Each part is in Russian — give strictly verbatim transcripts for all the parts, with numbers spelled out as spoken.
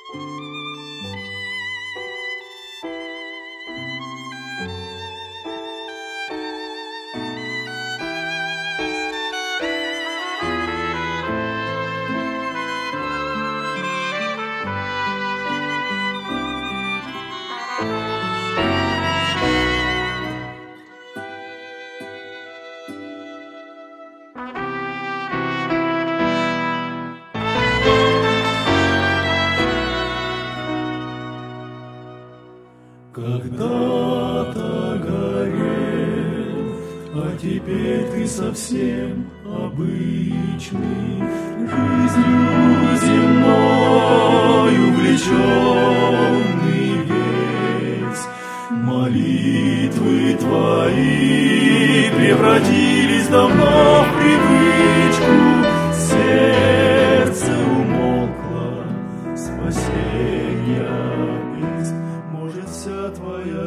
Когда-то горел, а теперь ты совсем обычный, жизнью земной увлеченный весь. Молитвы твои превратились давно в привычку, сердце умолкло, спасенья есть. Может, вся твоя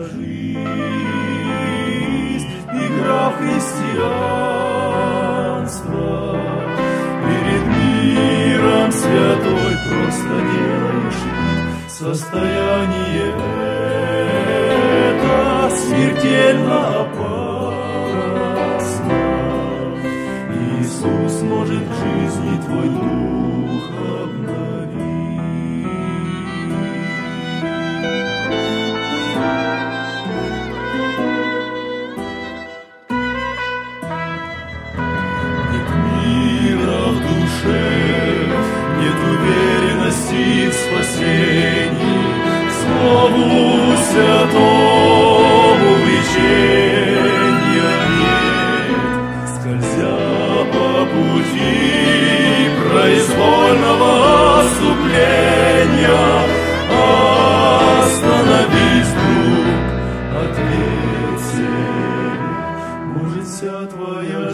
жизнь игра в христианство, перед миром святой просто делаешь вид. Состояние это смертельно опасно. Иисус может в жизни твой дух обновить. Нет мира в душе, нет уверенности в спасении, Слову святому влечения нет. Скользя по пути произвольного отступления, остановись, друг, ответь себе. Может, вся твоя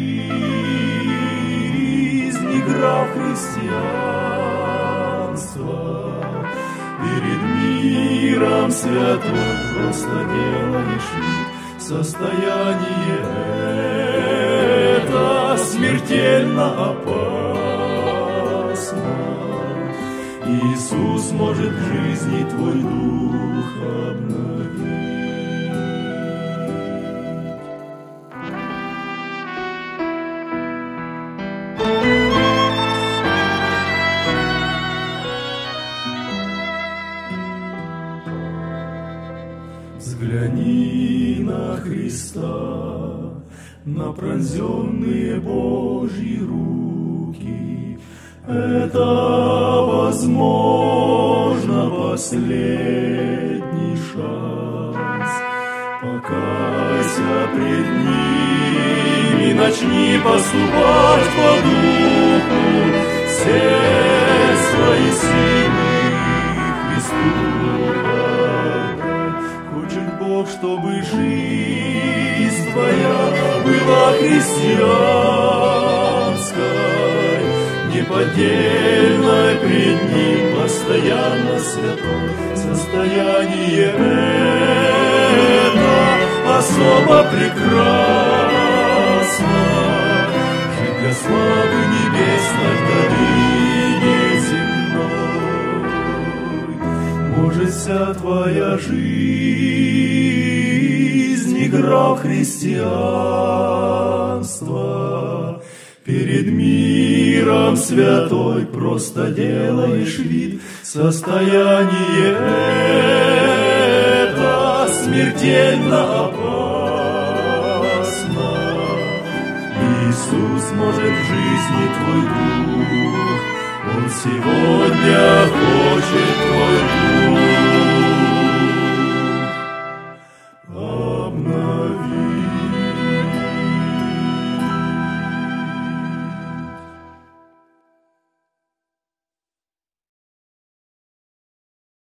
жизнь игра в христианство, перед миром святой просто делаешь вид. Состояние это смертельно опасно. Иисус может в жизни твой дух обновить. Взгляни на Христа, на пронзенные Божьи руки. Это, возможно, последний шанс. Покайся пред ним и начни поступать по духу. Все свои силы Христу отдай. Хочет Бог, чтобы жизнь твоя была христианской, неподдельной пред Ним, постоянно святой. Состояние это особо прекрасно, жить для славы небесной, в земной. Может, вся твоя жизнь игра в христианство, перед миром святой просто делаешь вид. Состояние это смертельно опасно. Иисус может в жизни твой дух, Он сегодня хочет